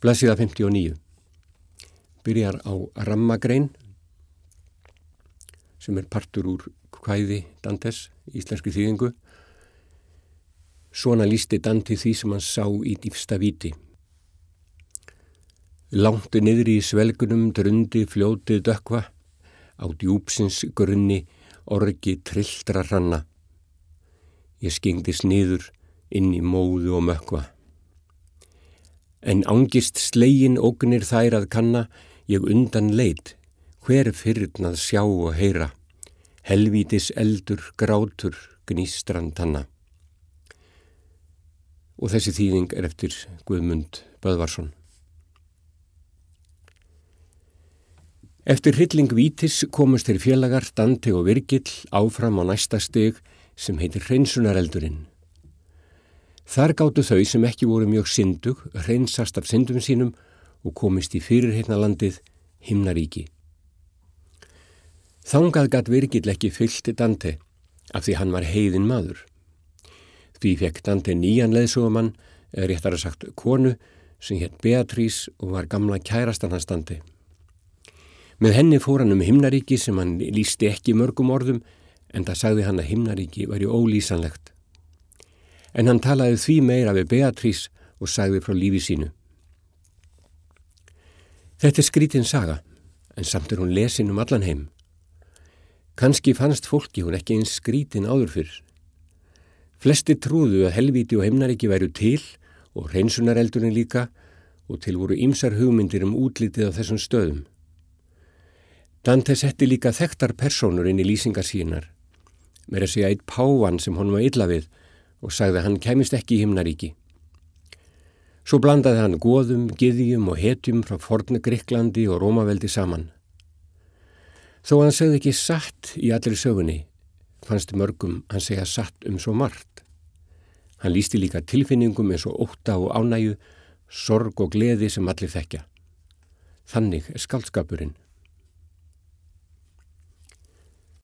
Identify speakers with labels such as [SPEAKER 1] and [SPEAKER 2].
[SPEAKER 1] Blaðsíða 59. Byrjar á rammagrein sem partur úr kvæði Dantes, íslenskri þýðingu. Svona lýsti Dante því sem hann sá í dýpsta víti. Langt niðri í svelgunum drundi fljótið dökkva, á djúpsins grunni orgi trilltra hranna. Ég skengdist niður inn í móðu og mökkva. En angist slegin ógnir þær að kanna, ég undan leit, hver fyrrnað sjá og heyra, helvítis eldur grátur gnýstran tanna. Og þessi þýðing eftir Guðmund Böðvarsson. Eftir hrylling vítis komust þeir félagar Dante og Virgill áfram á næsta stig sem heitir hreinsunareldurinn. Þar gátu þau sem ekki voru mjög syndug hreinsast af syndum sínum og komist í fyrirheitnalandið Himnaríki. Þangað gat Virgill ekki fylgt Dante af því hann var heiðinn maður. Því fekk Dante nýjan leiðsögumann, eða réttara sagt konu, sem hét Beatrice og var gamla kærastan hans Dante. Með henni fór hann Himnaríki sem hann lýsti ekki mörgum orðum, en það sagði hann að Himnaríki væri ólýsanlegt. En hann talaði því meira við Beatrice og sagði frá lífi sínu. Þetta skrítin saga, en samt hún lesin allan heim. Kannski fannst fólki hún ekki eins skrítin áður fyrr. Flestir trúðu að helvíti og Himnaríki væru til og hreinsunareldurinn líka og til voru ýmsar hugmyndir útlitið á þessum stöðum. Dante setti líka þekktar persónur inn í lýsingar sínar. Meira að segja einn páfann sem honum var illa við og sagði að hann kæmist ekki í Himnaríki. Svo blandaði hann goðum, gyðjum og hetjum frá fornu Grikklandi og Rómaveldi saman. Þó hann segði ekki satt í allri sögunni, fannst mörgum hann segja satt svo margt. Hann lýsti líka tilfinningum eins og ótta og ánægju, sorg og gleði sem allir þekkja. Þannig skáldskapurinn.